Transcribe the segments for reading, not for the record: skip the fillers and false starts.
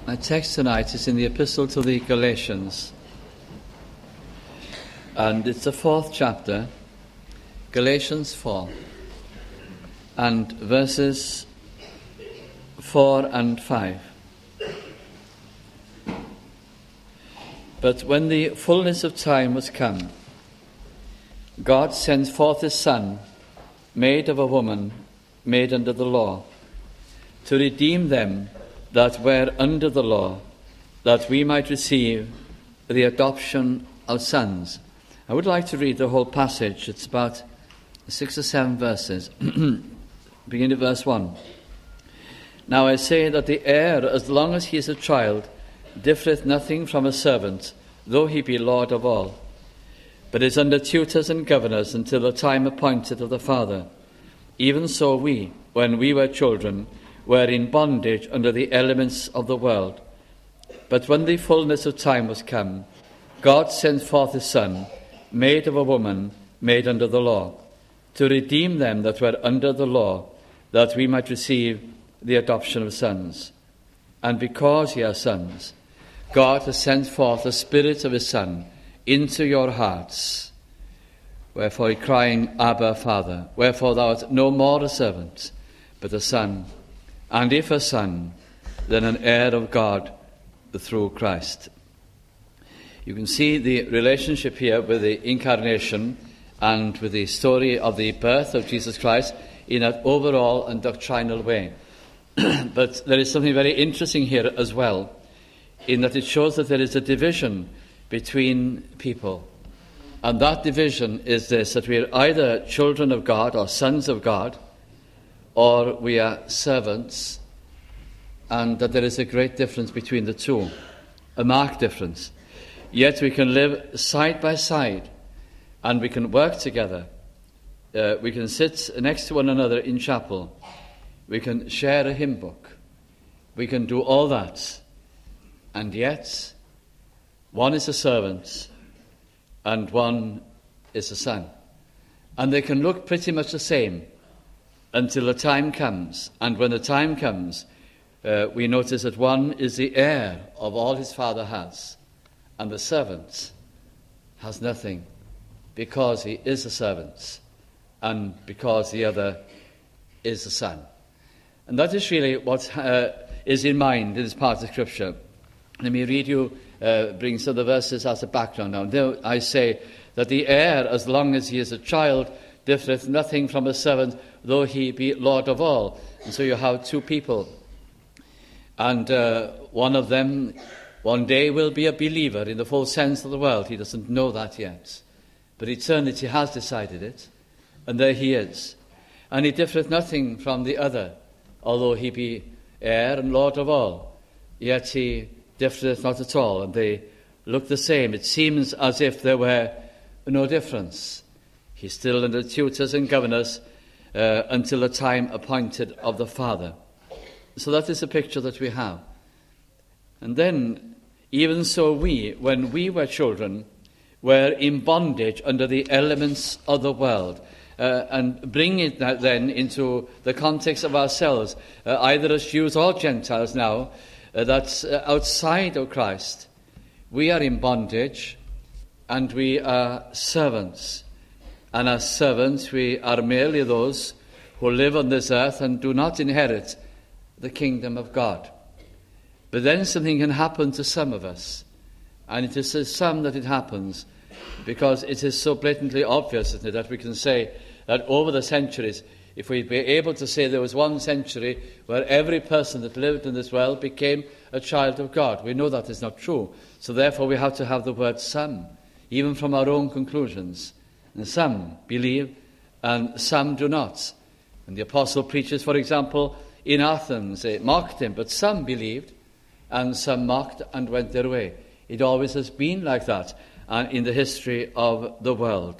My text tonight is in the Epistle to the Galatians, and it's the 4th chapter, Galatians 4, and verses 4 and 5. But when the fullness of time was come, God sent forth his Son, made of a woman, made under the law, to redeem them that were under the law, that we might receive the adoption of sons. I would like to read the whole passage. It's about 6 or 7 verses. Begin at verse 1. Now I say that the heir, as long as he is a child, differeth nothing from a servant, though he be Lord of all, but is under tutors and governors until the time appointed of the Father. Even so we, when we were children, were in bondage under the elements of the world. But when the fullness of time was come, God sent forth his Son, made of a woman, made under the law, to redeem them that were under the law, that we might receive the adoption of sons. And because ye are sons, God has sent forth the Spirit of his Son into your hearts. Wherefore crying, Abba, Father, wherefore thou art no more a servant, but a son, and if a son, then an heir of God through Christ. You can see the relationship here with the incarnation and with the story of the birth of Jesus Christ in an overall and doctrinal way. But there is something very interesting here as well, in that it shows that there is a division between people. And that division is this, that we are either children of God or sons of God, or we are servants, and that there is a great difference between the two, a marked difference. Yet we can live side by side, and we can work together. We can sit next to one another in chapel. We can share a hymn book. We can do all that. And yet, one is a servant, and one is a son. And they can look pretty much the same, until the time comes. And when the time comes, we notice that one is the heir of all his father has, and the servant has nothing, because he is a servant, and because the other is a son. And that is really what is in mind in this part of Scripture. Let me read you, bring some of the verses as a background now. There I say that the heir, as long as he is a child, differeth nothing from a servant, though he be Lord of all. And so you have two people. And one of them one day will be a believer in the full sense of the word. He doesn't know that yet. But eternity has decided it. And there he is. And he differeth nothing from the other, although he be heir and Lord of all. Yet he differeth not at all. And they look the same. It seems as if there were no difference. He's still under tutors and governors until the time appointed of the Father. So that is the picture that we have. And then, even so we, when we were children, were in bondage under the elements of the world. And bring it then into the context of ourselves, either as Jews or Gentiles now, that's outside of Christ. We are in bondage, and we are servants. And as servants, we are merely those who live on this earth and do not inherit the kingdom of God. But then something can happen to some of us. And it is to some that it happens, because it is so blatantly obvious, isn't it, that we can say that over the centuries, if we'd be able to say there was one century where every person that lived in this world became a child of God. We know that is not true. So therefore we have to have the word some, even from our own conclusions. And some believe and some do not. And the apostle preaches, for example, in Athens, they mocked him, but some believed and some mocked and went their way. It always has been like that in the history of the world.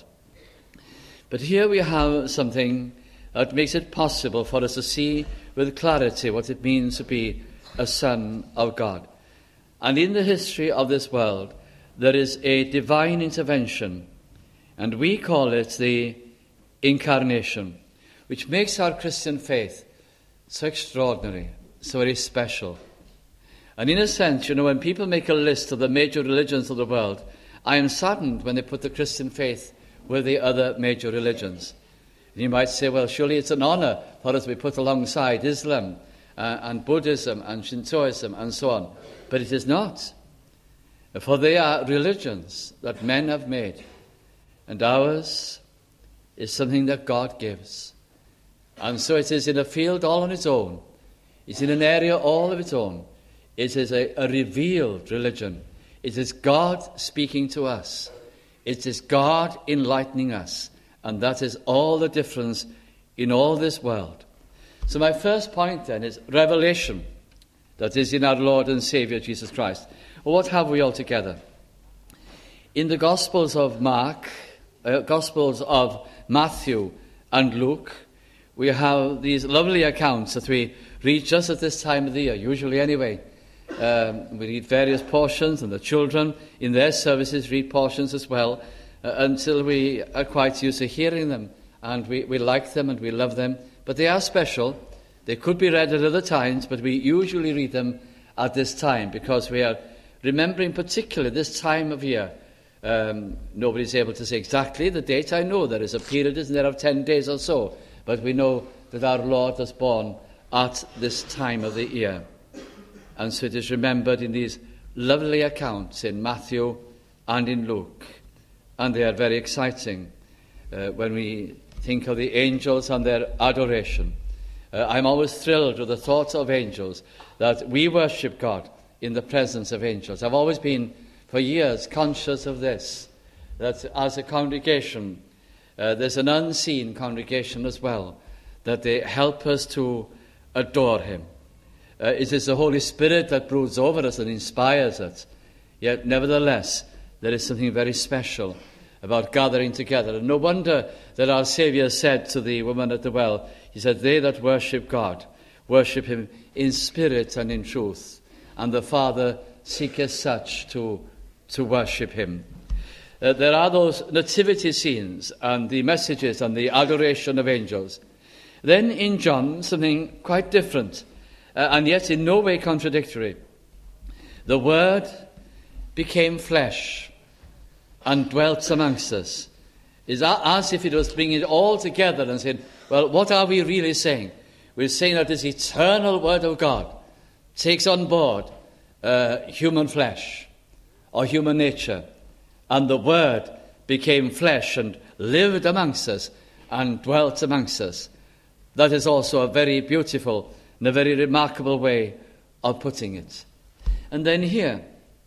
But here we have something that makes it possible for us to see with clarity what it means to be a son of God. And in the history of this world, there is a divine intervention, and we call it the incarnation, which makes our Christian faith so extraordinary, so very special. And in a sense, when people make a list of the major religions of the world, I am saddened when they put the Christian faith with the other major religions. And you might say, well, surely it's an honor for us to be put alongside Islam and Buddhism and Shintoism and so on. But it is not. For they are religions that men have made. And ours is something that God gives. And so it is in a field all on its own. It's in an area all of its own. It is a revealed religion. It is God speaking to us. It is God enlightening us. And that is all the difference in all this world. So my first point then is revelation that is in our Lord and Saviour Jesus Christ. Well, what have we altogether? In the Gospels of Gospels of Matthew and Luke, we have these lovely accounts that we read just at this time of the year, usually anyway. We read various portions, and the children in their services read portions as well, until we are quite used to hearing them, and we like them and we love them. But they are special. They could be read at other times, but we usually read them at this time because we are remembering particularly this time of year. Nobody's able to say exactly the date. I know there is a period, isn't there, of 10 days or so, but we know that our Lord was born at this time of the year. And so it is remembered in these lovely accounts in Matthew and in Luke. And they are very exciting when we think of the angels and their adoration. I'm always thrilled with the thoughts of angels, that we worship God in the presence of angels. I've always been, for years, conscious of this, that as a congregation, there's an unseen congregation as well, that they help us to adore him. It is the Holy Spirit that broods over us and inspires us. Yet, nevertheless, there is something very special about gathering together. And no wonder that our Saviour said to the woman at the well, he said, they that worship God, worship him in spirit and in truth. And the Father seeketh such to worship him. There are those nativity scenes and the messages and the adoration of angels. Then in John, something quite different, and yet in no way contradictory. The Word became flesh and dwelt amongst us. It's as if it was bringing it all together and saying, well, what are we really saying? We're saying that this eternal Word of God takes on board human flesh or human nature, and the Word became flesh and lived amongst us and dwelt amongst us. That is also a very beautiful and a very remarkable way of putting it. And then here,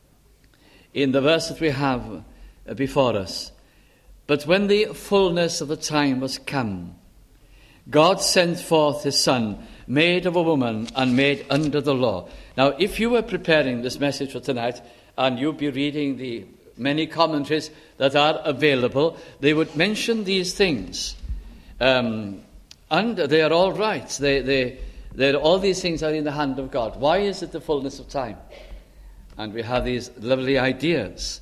in the verse that we have before us, but when the fullness of the time was come, God sent forth his Son, made of a woman and made under the law. Now, if you were preparing this message for tonight, and you'd be reading the many commentaries that are available, they would mention these things. And they are all right. All these things are in the hand of God. Why is it the fullness of time? And we have these lovely ideas.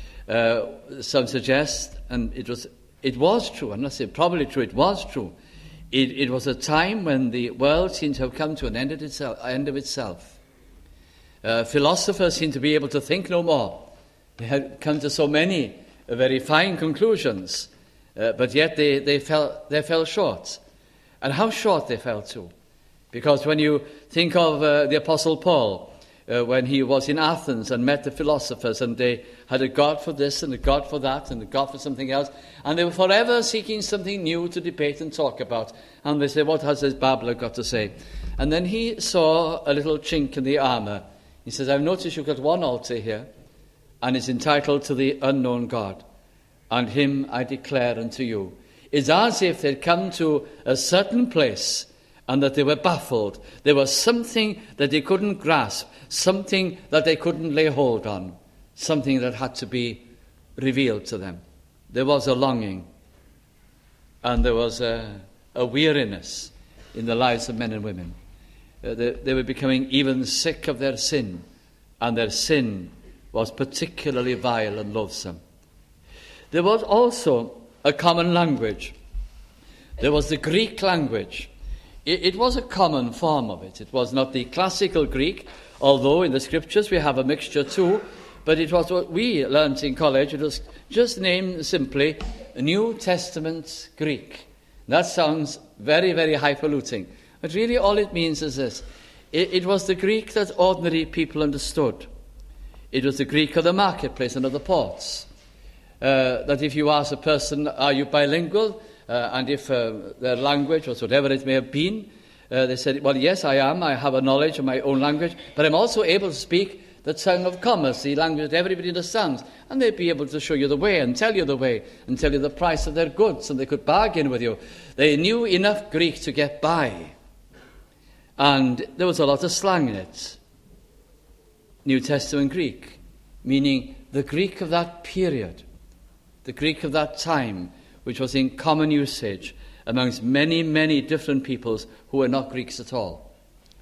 Some suggest, and it was true, I'm not saying probably true, it was true. It was a time when the world seemed to have come to an end of itself. Philosophers seemed to be able to think no more. They had come to so many very fine conclusions, but yet they fell short. And how short they fell too. Because when you think of the Apostle Paul, when he was in Athens and met the philosophers, and they had a God for this and a God for that and a God for something else, and they were forever seeking something new to debate and talk about. And they say, what has this babbler got to say? And then he saw a little chink in the armour. He says, I've noticed you've got one altar here, and it's entitled to the unknown God, and him I declare unto you. It's as if they'd come to a certain place and that they were baffled. There was something that they couldn't grasp, something that they couldn't lay hold on, something that had to be revealed to them. There was a longing, and there was a weariness in the lives of men and women. They were becoming even sick of their sin, and their sin was particularly vile and loathsome. There was also a common language. There was the Greek language. It was a common form of it. It was not the classical Greek although in the scriptures we have a mixture too, but it was what we learnt in college. It was just named simply New Testament Greek. That sounds very, very highfalutin. But really all it means is this. It was the Greek that ordinary people understood. It was the Greek of the marketplace and of the ports. That if you ask a person, are you bilingual? And if their language was whatever it may have been, they said, well, yes, I am. I have a knowledge of my own language, but I'm also able to speak the tongue of commerce, the language that everybody understands. And they'd be able to show you the way and tell you the way and tell you the price of their goods, and they could bargain with you. They knew enough Greek to get by. And there was a lot of slang in it. New Testament Greek, meaning the Greek of that period, the Greek of that time, which was in common usage amongst many, many different peoples who were not Greeks at all.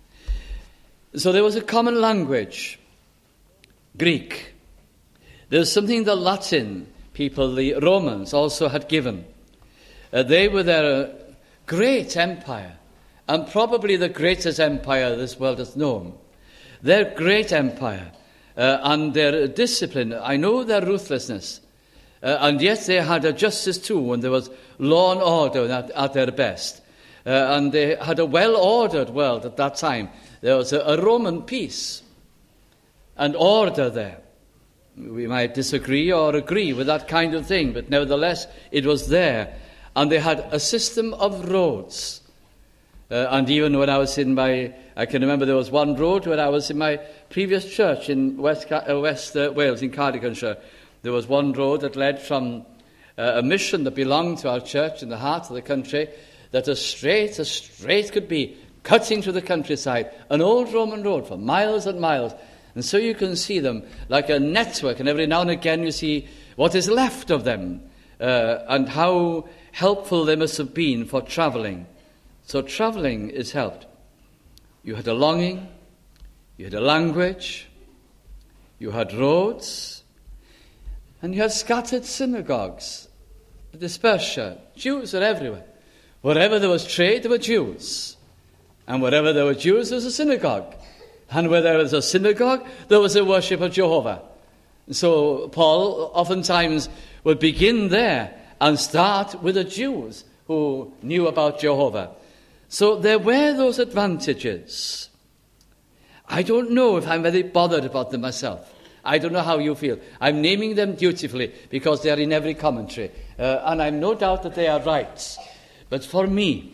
So there was a common language, Greek. There was something the Latin people, the Romans, also had given. They were their great empire, and probably the greatest empire this world has known. Their great empire and their discipline, I know their ruthlessness, and yet they had a justice too, when there was law and order at their best. And they had a well-ordered world at that time. There was a Roman peace and order there. We might disagree or agree with that kind of thing, but nevertheless it was there. And they had a system of roads. And even when I was I can remember there was one road when I was in my previous church in West Wales, in Cardiganshire. There was one road that led from a mission that belonged to our church in the heart of the country, that as straight could be, cutting through the countryside, an old Roman road for miles and miles. And so you can see them like a network, and every now and again you see what is left of them, and how helpful they must have been for travelling. So travelling is helped. You had a longing, you had a language, you had roads, and you had scattered synagogues, dispersion. Jews are everywhere. Wherever there was trade, there were Jews. And wherever there were Jews, there was a synagogue. And where there was a synagogue, there was a worship of Jehovah. So Paul oftentimes would begin there and start with the Jews who knew about Jehovah. So there were those advantages. I don't know if I'm very bothered about them myself. I don't know how you feel. I'm naming them dutifully because they are in every commentary. And I've no doubt that they are right. But for me,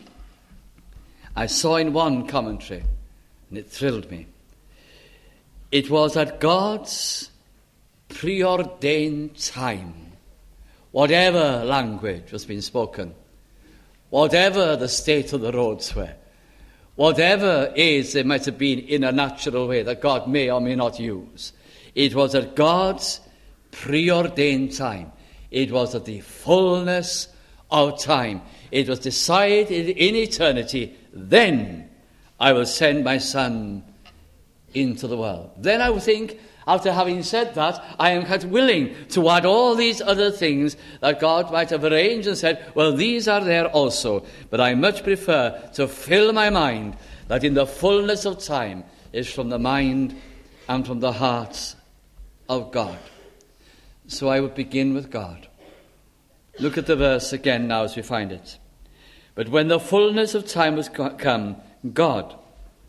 I saw in one commentary, and it thrilled me. It was at God's preordained time, whatever language was being spoken, whatever the state of the roads were, whatever aids there might have been in a natural way that God may or may not use, it was at God's preordained time. It was at the fullness of time. It was decided in eternity, then I will send my Son into the world. Then I would think, after having said that, I am quite willing to add all these other things that God might have arranged and said, well, these are there also. But I much prefer to fill my mind that in the fullness of time is from the mind and from the heart of God. So I would begin with God. Look at the verse again now as we find it. But when the fullness of time was come, God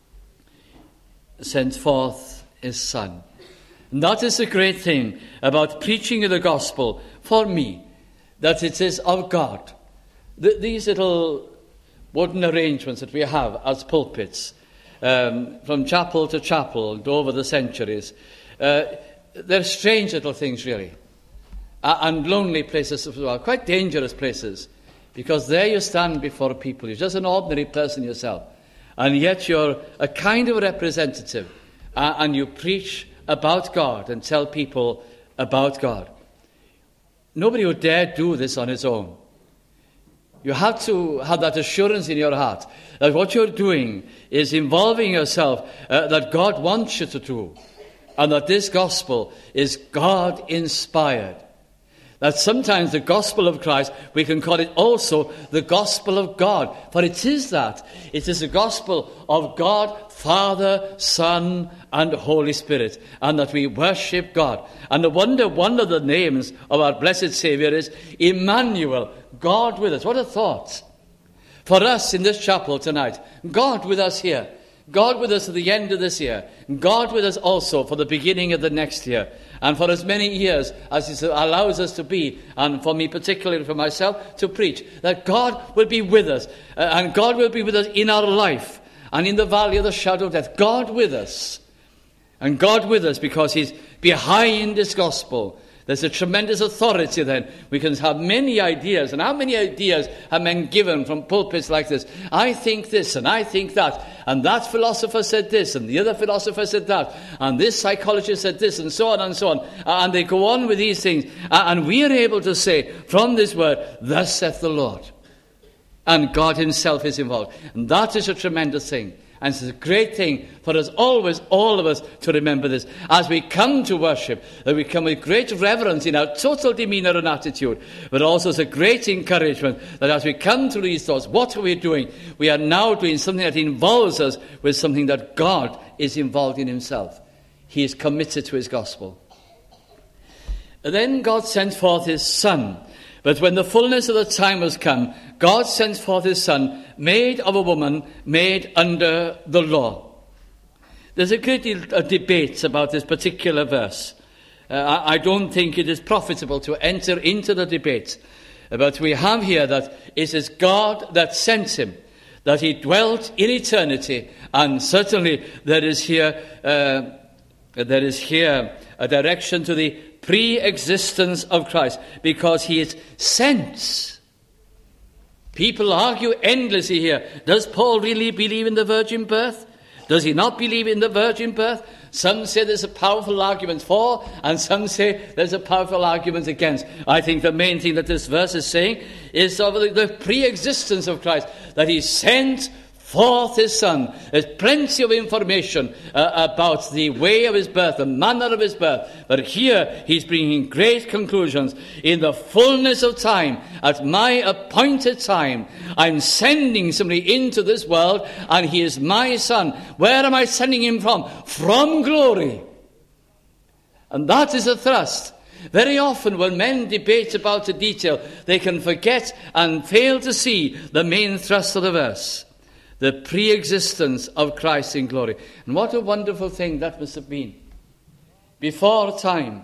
sent forth his Son. And that is the great thing about preaching of the gospel for me, that it is of God. These little wooden arrangements that we have as pulpits, from chapel to chapel and over the centuries, they're strange little things really, and lonely places as well, quite dangerous places, because there you stand before people. You're just an ordinary person yourself, and yet you're a kind of representative, and you preach about God and tell people about God. Nobody would dare do this on his own. You have to have that assurance in your heart that what you're doing is involving yourself, that God wants you to do, and that this gospel is God-inspired. That sometimes the gospel of Christ, we can call it also the gospel of God. For it is that. It is the gospel of God, Father, Son, and Holy Spirit. And that we worship God. And no wonder one of the names of our blessed Saviour is Emmanuel, God with us. What a thought. For us in this chapel tonight, God with us here. God with us at the end of this year. God with us also for the beginning of the next year. And for as many years as it allows us to be, and for me particularly, for myself, to preach, that God will be with us. And God will be with us in our life. And in the valley of the shadow of death. God with us. And God with us because he's behind this gospel. There's a tremendous authority then. We can have many ideas. And how many ideas have men given from pulpits like this? I think this and I think that. And that philosopher said this and the other philosopher said that. And this psychologist said this and so on and so on. And they go on with these things. And we are able to say from this word, thus saith the Lord. And God himself is involved. And that is a tremendous thing. And it's a great thing for us always, all of us, to remember this. As we come to worship, that we come with great reverence in our total demeanour and attitude, but also as a great encouragement that as we come to these thoughts, what are we doing? We are now doing something that involves us with something that God is involved in himself. He is committed to his gospel. And then God sent forth his Son. But when the fullness of the time was come, God sent forth his Son, made of a woman, made under the law. There's a great deal of debate about this particular verse. I don't think it is profitable to enter into the debate. But we have here that it is God that sent him, that he dwelt in eternity, and certainly there is here a direction to the pre-existence of Christ, because he is sent. People argue endlessly here. Does Paul really believe in the virgin birth? Does he not believe in the virgin birth? Some say there's a powerful argument for, and some say there's a powerful argument against. I think the main thing that this verse is saying is of the pre-existence of Christ, that he sent forth his Son. There's plenty of information about the way of his birth, the manner of his birth. But here he's bringing great conclusions. In the fullness of time, at my appointed time, I'm sending somebody into this world, and he is my Son. Where am I sending him from? From glory. And that is a thrust. Very often when men debate about a detail, they can forget and fail to see the main thrust of the verse. The pre-existence of Christ in glory. And what a wonderful thing that must have been. Before time,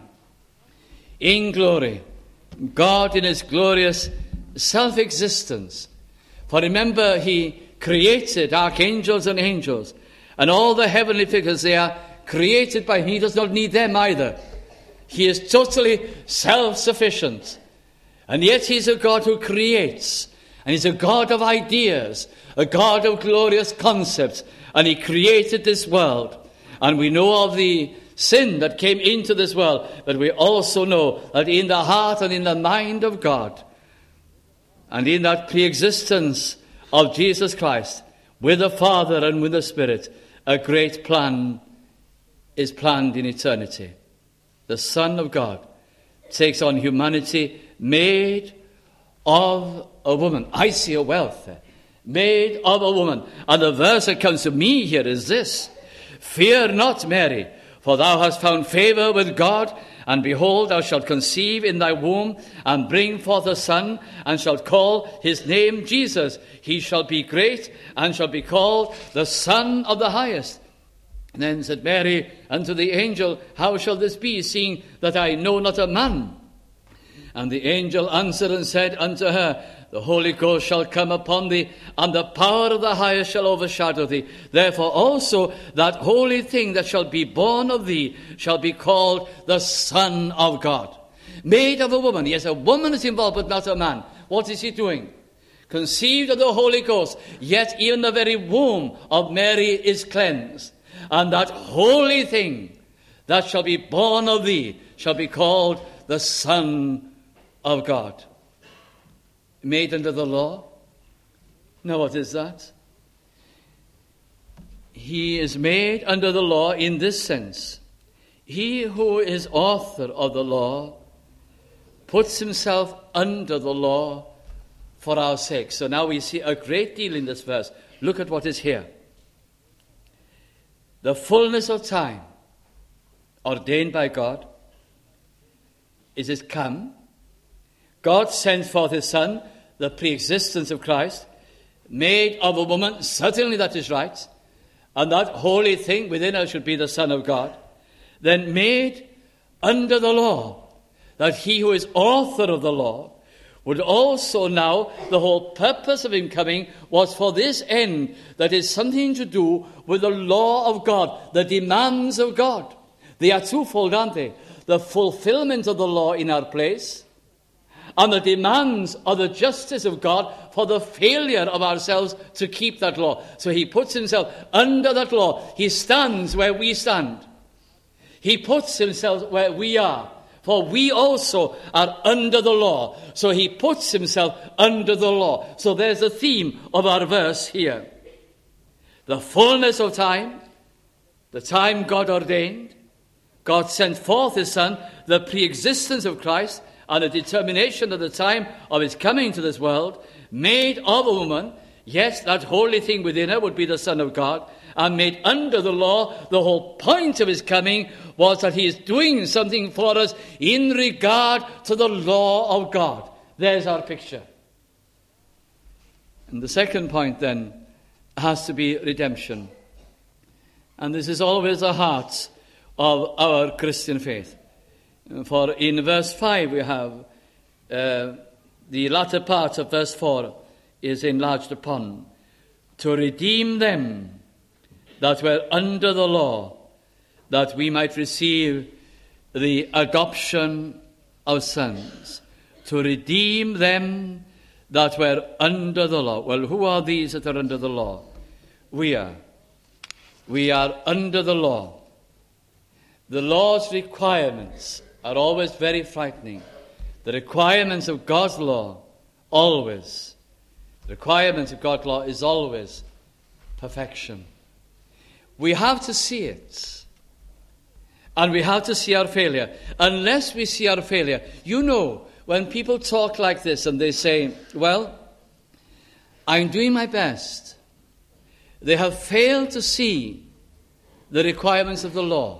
in glory, God in his glorious self-existence. For remember, he created archangels and angels, and all the heavenly figures, they are created by him. He does not need them either. He is totally self-sufficient. And yet he's a God who creates. And he's a God of ideas, a God of glorious concepts. And he created this world. And we know of the sin that came into this world, but we also know that in the heart and in the mind of God, and in that pre-existence of Jesus Christ, with the Father and with the Spirit, a great plan is planned in eternity. The Son of God takes on humanity, made of a woman. I see a wealth there. Made of a woman. And the verse that comes to me here is this: Fear not, Mary, for thou hast found favor with God, and behold, thou shalt conceive in thy womb, and bring forth a son, and shalt call his name Jesus. He shall be great, and shall be called the Son of the Highest. And then said Mary unto the angel, How shall this be, seeing that I know not a man? And the angel answered and said unto her, The Holy Ghost shall come upon thee, and the power of the Highest shall overshadow thee. Therefore also that holy thing that shall be born of thee shall be called the Son of God. Made of a woman. Yes, a woman is involved, but not a man. What is he doing? Conceived of the Holy Ghost, yet even the very womb of Mary is cleansed. And that holy thing that shall be born of thee shall be called the Son of God. Made under the law? Now what is that? He is made under the law in this sense. He who is author of the law puts himself under the law for our sake. So now we see a great deal in this verse. Look at what is here. The fullness of time ordained by God is come. God sends forth his Son, the pre-existence of Christ, made of a woman, certainly that is right, and that holy thing within her should be the Son of God, then made under the law, that he who is author of the law would also now, the whole purpose of him coming was for this end, that is something to do with the law of God, the demands of God. They are twofold, aren't they? The fulfillment of the law in our place, and the demands of the justice of God for the failure of ourselves to keep that law. So he puts himself under that law. He stands where we stand. He puts himself where we are. For we also are under the law. So he puts himself under the law. So there's the theme of our verse here. The fullness of time, the time God ordained. God sent forth his Son, the pre-existence of Christ, and a determination of the time of his coming to this world, made of a woman. Yes, that holy thing within her would be the Son of God, and made under the law. The whole point of his coming was that he is doing something for us in regard to the law of God. There's our picture. And the second point then has to be redemption. And this is always the heart of our Christian faith. For in verse 5 we have the latter part of verse 4 is enlarged upon. To redeem them that were under the law, that we might receive the adoption of sons. To redeem them that were under the law. Well, who are these that are under the law? We are. We are under the law. The law's requirements are always very frightening. The requirements of God's law, always. The requirements of God's law is always perfection. We have to see it. And we have to see our failure. Unless we see our failure. You know, when people talk like this and they say, well, I'm doing my best. They have failed to see the requirements of the law.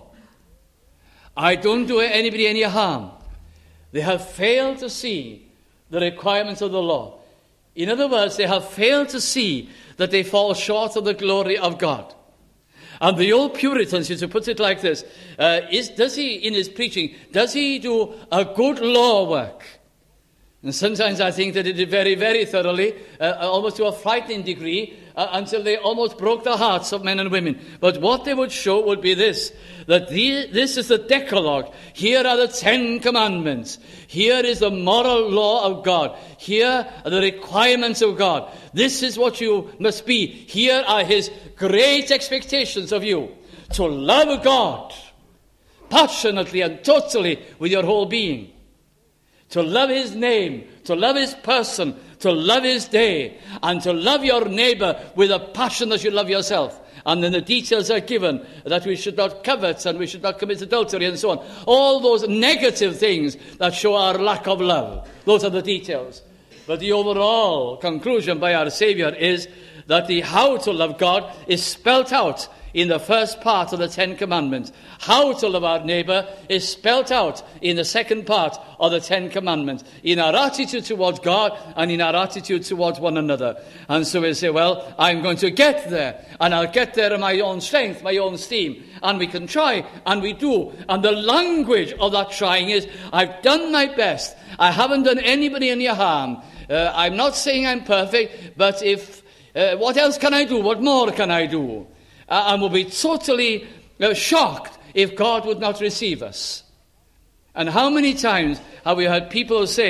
I don't do anybody any harm. They have failed to see the requirements of the law. In other words, they have failed to see that they fall short of the glory of God. And the old Puritans used to put it like this. Does he, in his preaching, does he do a good law work? And sometimes I think that he did very, very thoroughly, almost to a frightening degree, until they almost broke the hearts of men and women. But what they would show would be this, that this is the Decalogue. Here are the 10 Commandments. Here is the moral law of God. Here are the requirements of God. This is what you must be. Here are his great expectations of you. To love God passionately and totally with your whole being. To love his name, to love his person, to love his day, and to love your neighbor with a passion as you love yourself. And then the details are given, that we should not covet and we should not commit adultery and so on. All those negative things that show our lack of love. Those are the details. But the overall conclusion by our Savior is that the how to love God is spelt out in the first part of the 10 Commandments. How to love our neighbor is spelt out in the second part of the 10 Commandments. In our attitude towards God and in our attitude towards one another. And so we say, well, I'm going to get there. And I'll get there in my own strength, my own steam. And we can try, and we do. And the language of that trying is, I've done my best. I haven't done anybody any harm. I'm not saying I'm perfect, but what else can I do? What more can I do? And we'll be totally shocked if God would not receive us. And how many times have we heard people say,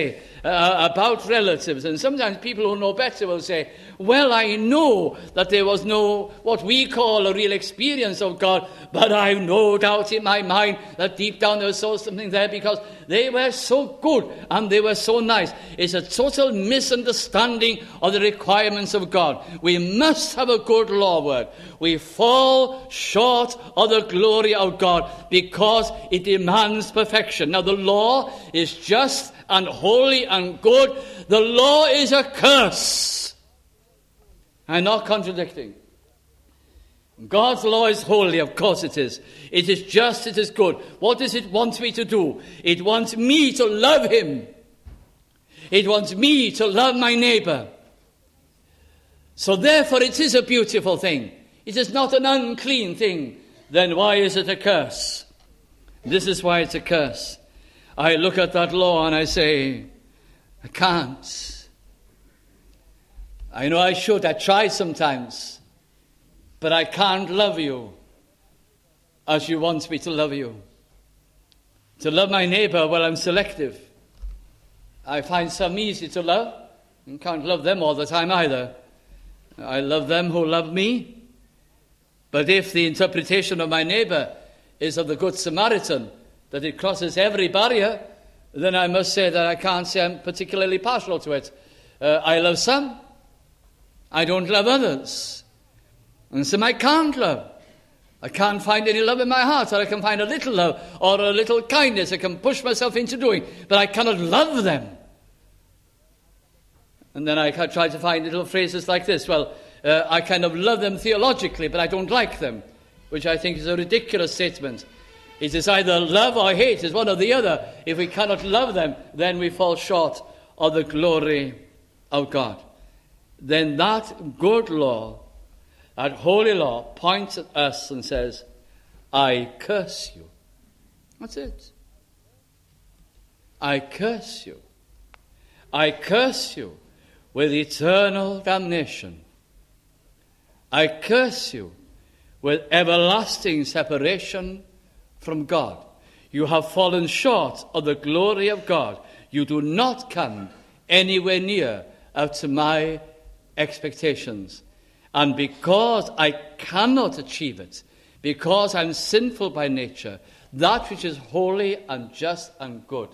about relatives. And sometimes people who know better will say, well, I know that there was no, what we call a real experience of God, but I've no doubt in my mind that deep down there was something there because they were so good and they were so nice. It's a total misunderstanding of the requirements of God. We must have a good law word. We fall short of the glory of God because it demands perfection. Now, the law is just and holy and good. The law is a curse. I'm not contradicting. God's law is holy, of course it is. It is just, it is good. What does it want me to do? It wants me to love him. It wants me to love my neighbor. So therefore it is a beautiful thing. It is not an unclean thing. Then why is it a curse? This is why it's a curse. I look at that law and I say, I can't. I know I should. I try sometimes. But I can't love you as you want me to love you. To love my neighbor, well, I'm selective. I find some easy to love. And can't love them all the time either. I love them who love me. But if the interpretation of my neighbor is of the Good Samaritan, that it crosses every barrier, then I must say that I can't say I'm particularly partial to it. I love some. I don't love others. And some I can't love. I can't find any love in my heart, or I can find a little love, or a little kindness I can push myself into doing, but I cannot love them. And then I try to find little phrases like this. Well, I kind of love them theologically, but I don't like them, which I think is a ridiculous statement. It is either love or hate, it's one or the other. If we cannot love them, then we fall short of the glory of God. Then that good law, that holy law, points at us and says, I curse you. That's it. I curse you. I curse you with eternal damnation. I curse you with everlasting separation from God. You have fallen short of the glory of God. You do not come anywhere near up to my expectations. And because I cannot achieve it, because I'm sinful by nature, that which is holy and just and good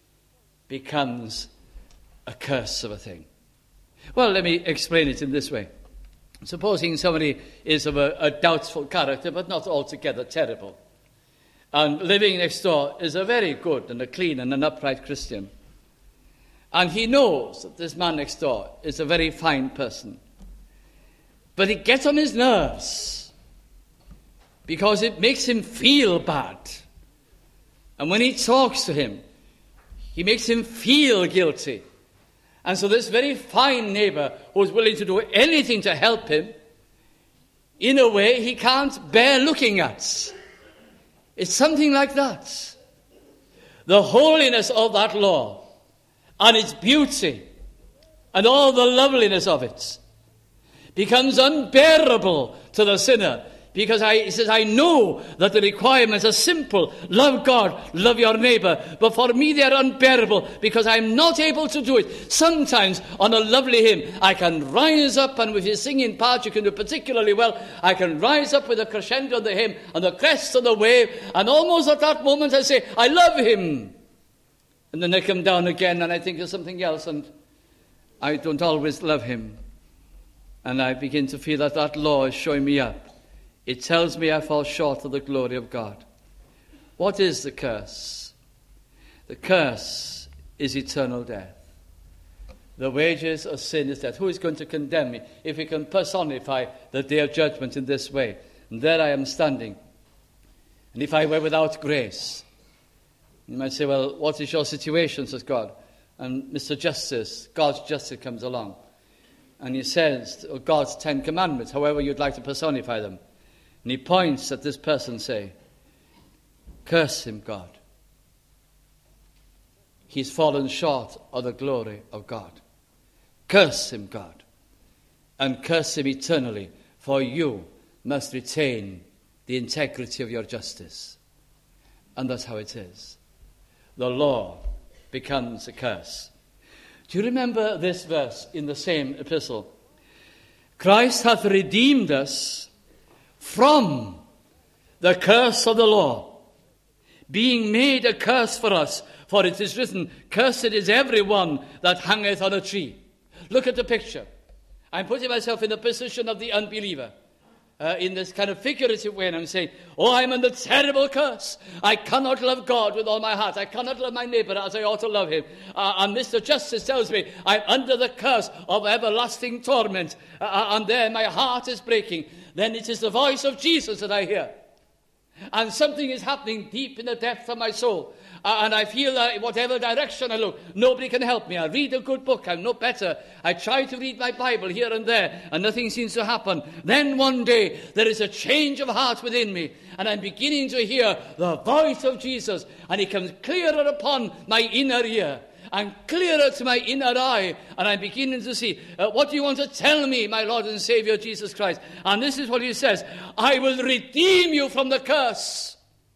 becomes a curse of a thing. Well, let me explain it in this way. Supposing somebody is of a doubtful character, but not altogether terrible, and living next door is a very good and a clean and an upright Christian, and he knows that this man next door is a very fine person, but it gets on his nerves because it makes him feel bad. And when he talks to him, he makes him feel guilty. And so this very fine neighbor who's willing to do anything to help him, in a way he can't bear looking at. It's something like that. The holiness of that law and its beauty and all the loveliness of it becomes unbearable to the sinner because he says, I know that the requirements are simple. Love God, love your neighbor. But for me, they are unbearable because I'm not able to do it. Sometimes on a lovely hymn, I can rise up, and with his singing part, you can do particularly well. I can rise up with the crescendo of the hymn and the crest of the wave, and almost at that moment I say, I love him. And then I come down again and I think of something else, and I don't always love him. And I begin to feel that that law is showing me up. It tells me I fall short of the glory of God. What is the curse? The curse is eternal death. The wages of sin is death. Who is going to condemn me if we can personify the day of judgment in this way? And there I am standing. And if I were without grace, you might say, well, what is your situation, says God? And Mr. Justice, God's justice comes along. And he says, God's 10 commandments, however you'd like to personify them. And he points at this person, say, curse him, God. He's fallen short of the glory of God. Curse him, God. And curse him eternally, for you must retain the integrity of your justice. And that's how it is. The law becomes a curse. Do you remember this verse in the same epistle? Christ hath redeemed us from the curse of the law, being made a curse for us. For it is written, cursed is every one that hangeth on a tree. Look at the picture. I'm putting myself in the position of the unbeliever. In this kind of figurative way, and I'm saying, oh, I'm under terrible curse. I cannot love God with all my heart. I cannot love my neighbor as I ought to love him. And Mr. Justice tells me I'm under the curse of everlasting torment. And there my heart is breaking. Then it is the voice of Jesus that I hear. And something is happening deep in the depth of my soul. And I feel that in whatever direction I look, nobody can help me. I read a good book, I'm no better. I try to read my Bible here and there, and nothing seems to happen. Then one day, there is a change of heart within me, and I'm beginning to hear the voice of Jesus, and it comes clearer upon my inner ear, and clearer to my inner eye, and I'm beginning to see, what do you want to tell me, my Lord and Savior Jesus Christ? And this is what he says, I will redeem you from the curse.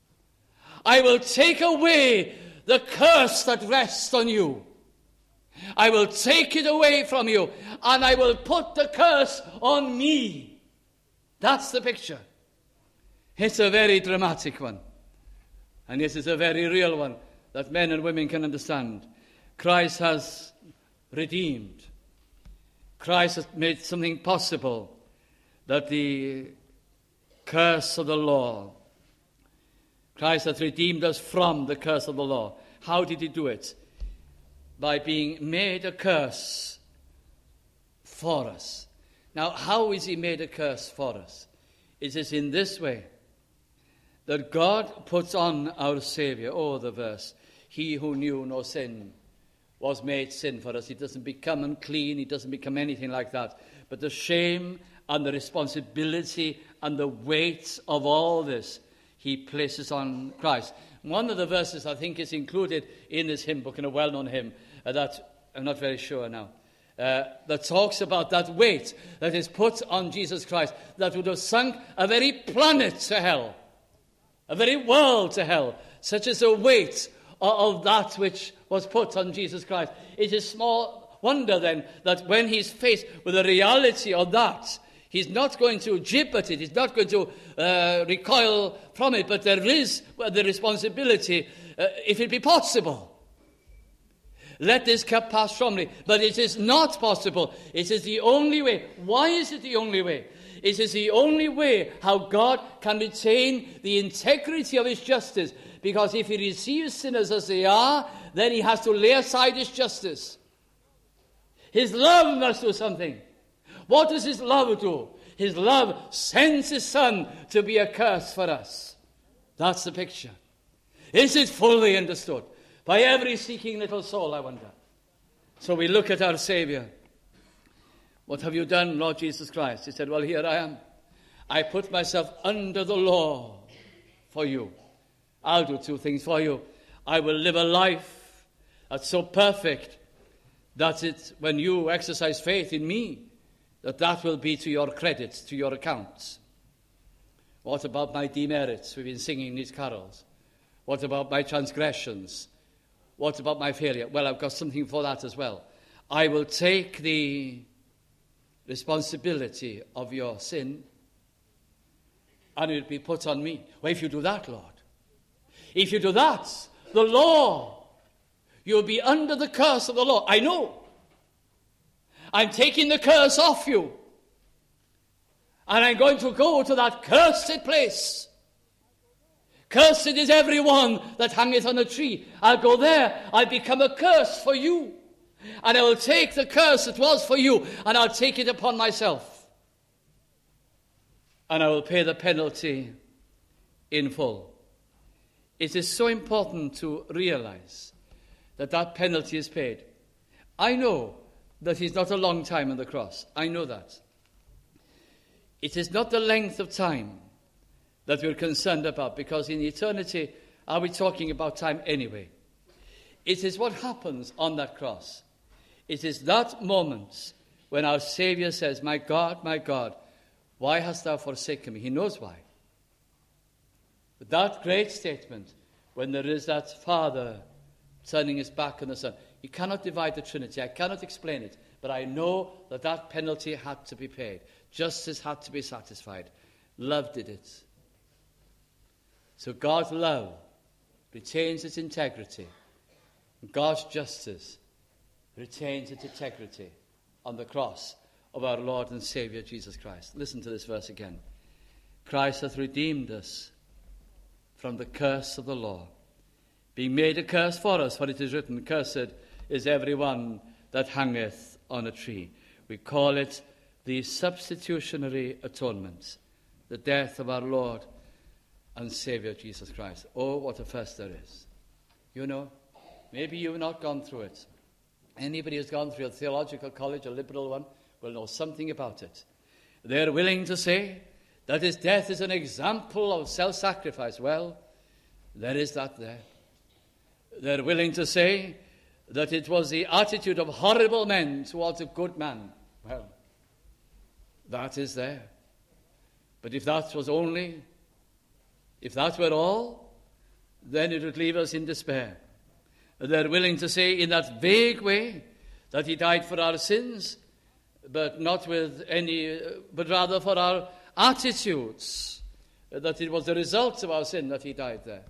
I will take away the curse that rests on you. I will take it away from you, and I will put the curse on me. That's the picture. It's a very dramatic one. And this is a very real one that men and women can understand. Christ has redeemed. Christ has made something possible that the curse of the law, Christ has redeemed us from the curse of the law. How did he do it? By being made a curse for us. Now, how is he made a curse for us? It is in this way that God puts on our Savior. Oh, the verse. He who knew no sin was made sin for us. He doesn't become unclean. He doesn't become anything like that. But the shame and the responsibility and the weight of all this he places on Christ. One of the verses I think is included in this hymn book, in a well-known hymn, that I'm not very sure now, that talks about that weight that is put on Jesus Christ, that would have sunk a very planet to hell, a very world to hell, such as the weight of that which was put on Jesus Christ. It is small wonder then that when he's faced with the reality of that, he's not going to jib at it. He's not going to recoil from it. But there is the responsibility, if it be possible. Let this cup pass from me. But it is not possible. It is the only way. Why is it the only way? It is the only way how God can retain the integrity of his justice. Because if he receives sinners as they are, then he has to lay aside his justice. His love must do something. What does his love do? His love sends his Son to be a curse for us. That's the picture. Is it fully understood by every seeking little soul, I wonder? So we look at our Savior. What have you done, Lord Jesus Christ? He said, well, here I am. I put myself under the law for you. I'll do two things for you. I will live a life that's so perfect that when you exercise faith in me, that will be to your credit, to your account. What about my demerits? We've been singing these carols. What about my transgressions? What about my failure? Well, I've got something for that as well. I will take the responsibility of your sin, and it will be put on me. Well, if you do that, Lord, if you do that, the law, you'll be under the curse of the law. I know. I'm taking the curse off you. And I'm going to go to that cursed place. Cursed is everyone that hangeth on a tree. I'll go there. I'll become a curse for you. And I will take the curse that was for you, and I'll take it upon myself. And I will pay the penalty in full. It is so important to realize that that penalty is paid. I know that he's not a long time on the cross. I know that. It is not the length of time that we're concerned about, because in eternity, are we talking about time anyway? It is what happens on that cross. It is that moment when our Savior says, my God, why hast thou forsaken me? He knows why. But that great statement, when there is that Father turning his back on the Son, You cannot divide the Trinity. I cannot explain it. But I know that that penalty had to be paid. Justice had to be satisfied. Love did it. So God's love retains its integrity. God's justice retains its integrity on the cross of our Lord and Saviour Jesus Christ. Listen to this verse again. Christ hath redeemed us from the curse of the law, being made a curse for us, for it is written, Cursed is every one that hangeth on a tree. We call it the substitutionary atonement, the death of our Lord and Saviour Jesus Christ. Oh, what a fuss there is. You know, maybe you've not gone through it. Anybody who's gone through a theological college, a liberal one, will know something about it. They're willing to say that his death is an example of self-sacrifice. Well, there is that there. They're willing to say that it was the attitude of horrible men towards a good man. Well, that is there. But if that were all, then it would leave us in despair. They're willing to say in that vague way that he died for our sins, but but rather for our attitudes, that it was the result of our sin that he died there.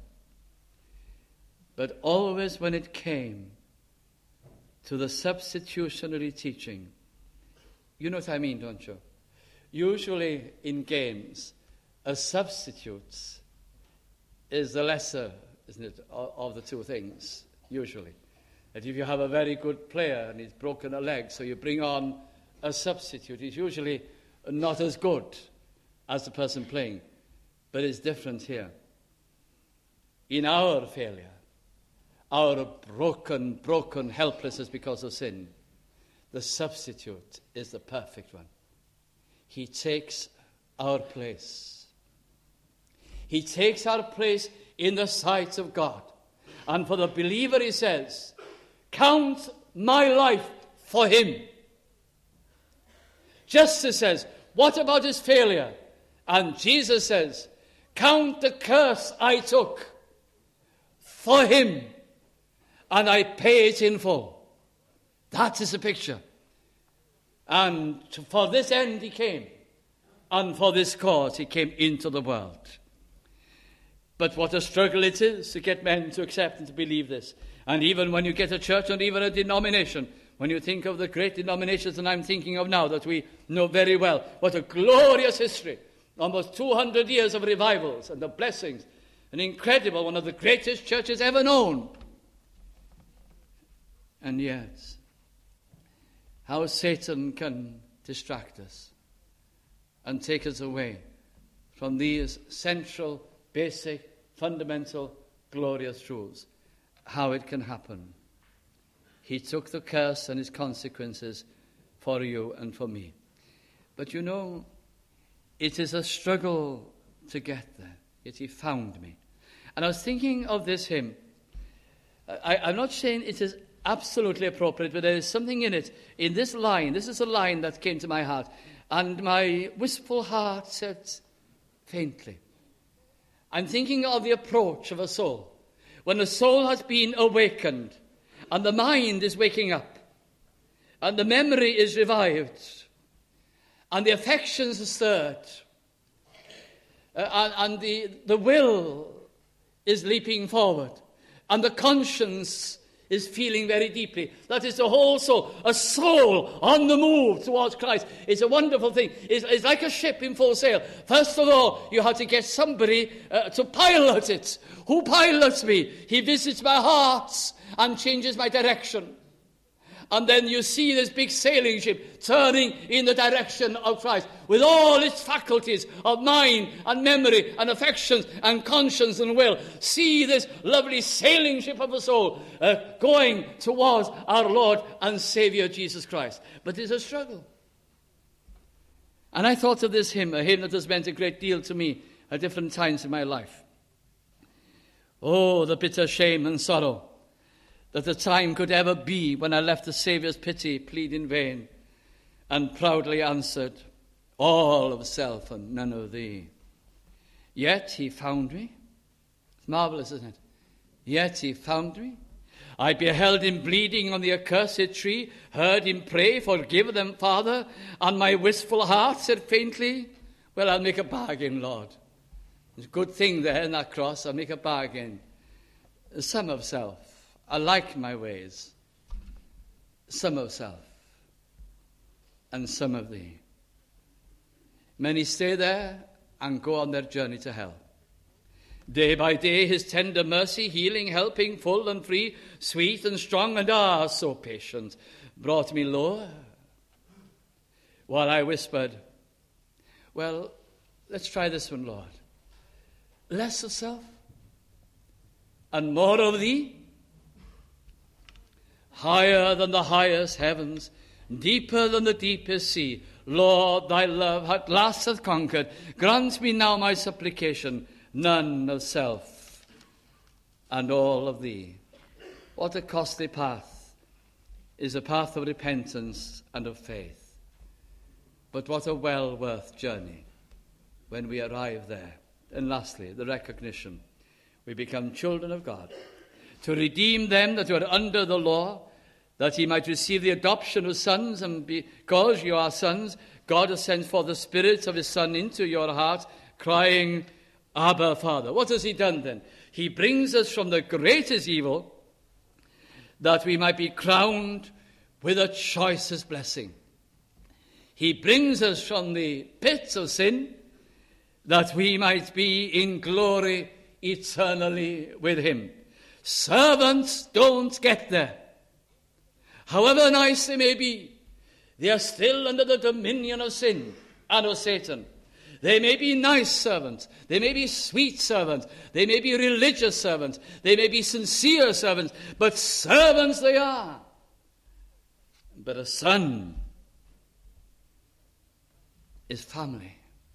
But always when it came to the substitutionary teaching, you know what I mean, don't you? Usually in games, a substitute is the lesser, isn't it, of the two things, usually. That if you have a very good player and he's broken a leg, so you bring on a substitute, he's usually not as good as the person playing. But it's different here. In our failure, our broken helplessness because of sin, the substitute is the perfect one. He takes our place. He takes our place in the sight of God. And for the believer, he says, count my life for him. Justice says, what about his failure? And Jesus says, count the curse I took for him, and I pay it in full. That is the picture. And for this end he came, and for this cause he came into the world. But what a struggle it is to get men to accept and to believe this. And even when you get a church and even a denomination, when you think of the great denominations that I'm thinking of now that we know very well, what a glorious history. Almost 200 years of revivals and the blessings. An incredible, one of the greatest churches ever known. And yet, how Satan can distract us and take us away from these central, basic, fundamental, glorious truths. How it can happen. He took the curse and its consequences for you and for me. But you know, it is a struggle to get there. Yet he found me. And I was thinking of this hymn. I'm not saying it is absolutely appropriate, but there is something in it. In this line, this is a line that came to my heart. And my wistful heart said faintly, I'm thinking of the approach of a soul. When the soul has been awakened, and the mind is waking up, and the memory is revived, and the affections are stirred, and the will is leaping forward, and the conscience is feeling very deeply. That is the whole soul. A soul on the move towards Christ. It's a wonderful thing. It's like a ship in full sail. First of all, you have to get somebody to pilot it. Who pilots me? He visits my heart and changes my direction. And then you see this big sailing ship turning in the direction of Christ with all its faculties of mind and memory and affections and conscience and will. See this lovely sailing ship of the soul going towards our Lord and Saviour Jesus Christ. But it's a struggle. And I thought of this hymn, a hymn that has meant a great deal to me at different times in my life. Oh, the bitter shame and sorrow that the time could ever be when I left the Saviour's pity plead in vain, and proudly answered, all of self and none of thee. Yet he found me. It's marvelous, isn't it? Yet he found me, I beheld him bleeding on the accursed tree, heard him pray, forgive them, Father, and my wistful heart said faintly, well, I'll make a bargain, Lord. There's a good thing there in that cross, I'll make a bargain. Some of self. I like my ways. Some of self. And some of thee. Many stay there and go on their journey to hell. Day by day his tender mercy, healing, helping, full and free, sweet and strong and so patient, brought me lower. While I whispered, well, let's try this one, Lord. Less of self and more of thee. Higher than the highest heavens, deeper than the deepest sea, Lord, thy love at last hath conquered. Grant me now my supplication, none of self and all of thee. What a costly path is a path of repentance and of faith. But what a well worth journey when we arrive there. And lastly, the recognition. We become children of God. To redeem them that were under the law, that he might receive the adoption of sons, and because you are sons, God has sent forth the Spirit of his Son into your heart, crying, Abba, Father. What has he done then? He brings us from the greatest evil, that we might be crowned with the choicest blessing. He brings us from the pits of sin, that we might be in glory eternally with him. Servants don't get there. However nice they may be, they are still under the dominion of sin and of Satan. They may be nice servants, they may be sweet servants, they may be religious servants, they may be sincere servants, but servants they are. But a son is family.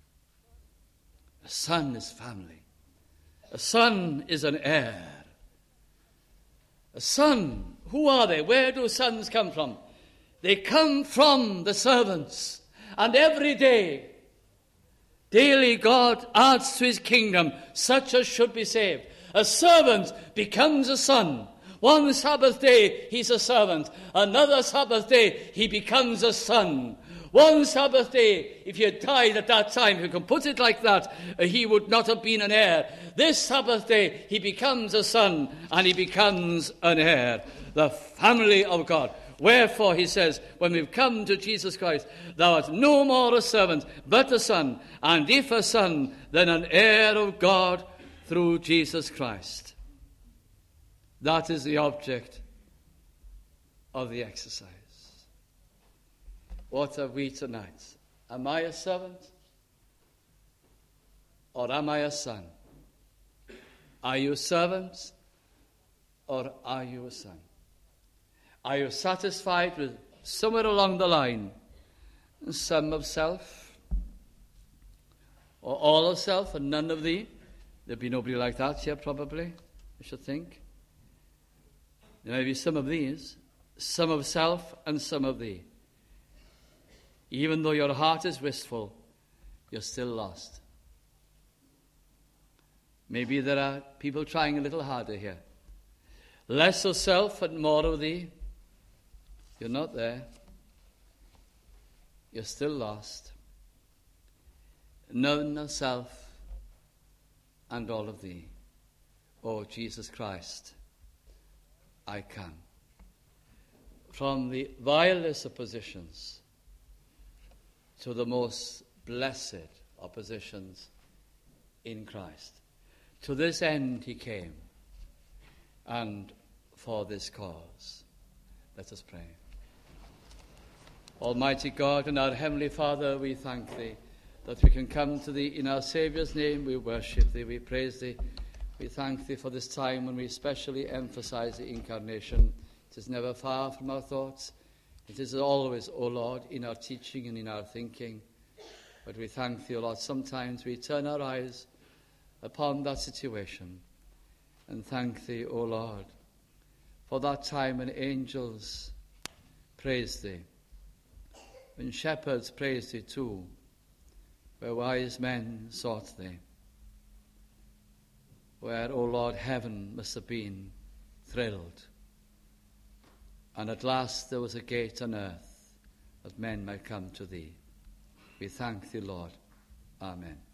A son is family. A son is an heir. A son, who are they? Where do sons come from? They come from the servants. And every day, daily God adds to his kingdom such as should be saved. A servant becomes a son. One Sabbath day, he's a servant. Another Sabbath day, he becomes a son. One Sabbath day, if he had died at that time, if you can put it like that, he would not have been an heir. This Sabbath day, he becomes a son, and he becomes an heir. The family of God. Wherefore, he says, when we've come to Jesus Christ, thou art no more a servant, but a son, and if a son, then an heir of God through Jesus Christ. That is the object of the exercise. What are we tonight? Am I a servant? Or am I a son? Are you servants? Or are you a son? Are you satisfied with somewhere along the line some of self? Or all of self and none of thee? There'll be nobody like that here probably, I should think. There may be some of these, some of self and some of thee. Even though your heart is wistful, you're still lost. Maybe there are people trying a little harder here. Less of self and more of thee. You're not there. You're still lost. None of self and all of thee. Oh, Jesus Christ, I come. From the vilest of positions to the most blessed of positions in Christ. To this end he came, and for this cause. Let us pray. Almighty God and our Heavenly Father, we thank thee that we can come to thee in our Saviour's name. We worship thee, we praise thee. We thank thee for this time when we especially emphasize the incarnation. It is never far from our thoughts. It is always, O Lord, in our teaching and in our thinking. But we thank thee, O Lord, sometimes we turn our eyes upon that situation and thank thee, O Lord, for that time when angels praised thee, when shepherds praised thee too, where wise men sought thee, where, O Lord, heaven must have been thrilled And at last there was a gate on earth that men might come to thee. We thank thee, Lord. Amen.